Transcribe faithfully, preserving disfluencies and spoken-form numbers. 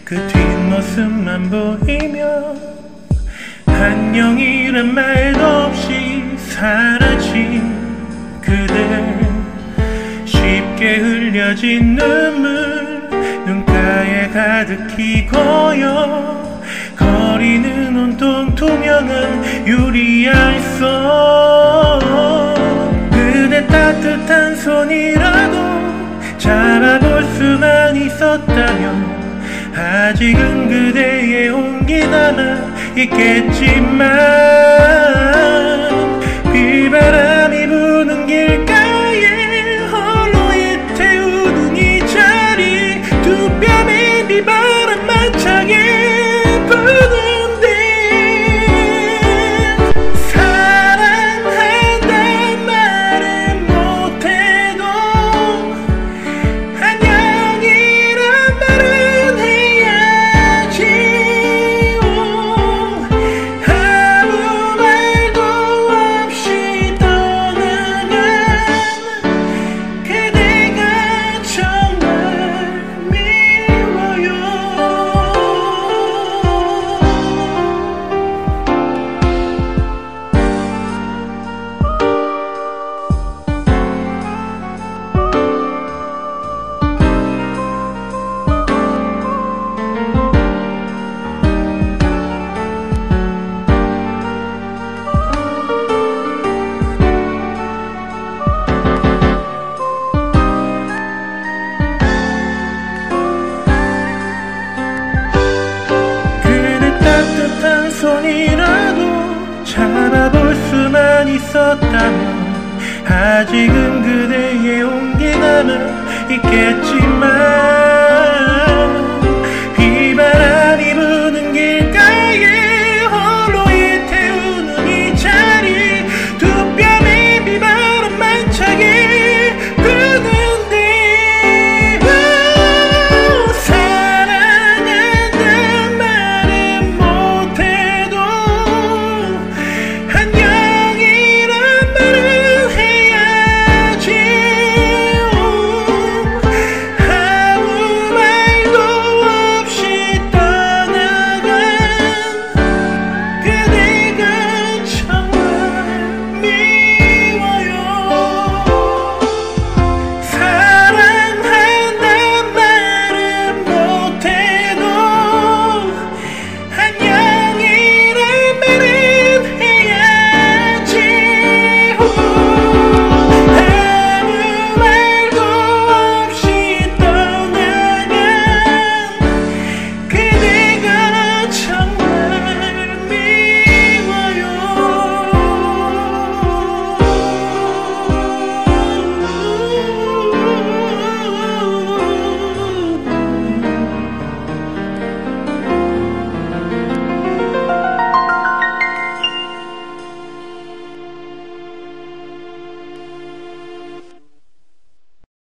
그 뒷모습만 보이며 안녕이란 말도 없이 사라진 그대, 쉽게 흘려진 눈물 눈가에 가득히 고여 거리는 온통 투명한 유리알 속, 그대 따뜻한 손이라도 잡아볼 수만 있었다면 아직은 그대의 온기 남아 있겠지만, 비바람이 부는 길가에 홀로이 태우는 이 자리, 두 뺨에 비바람만 차게 부는데 사랑한단 말은 못해도 안녕이란 말은 해야지. 아무 말도 없이 떠나간 그대가 정말 미워요. 그대 따뜻한 손이라도 잡아볼 수만 있었다면 아직은 그대의 온기 남아 있겠지만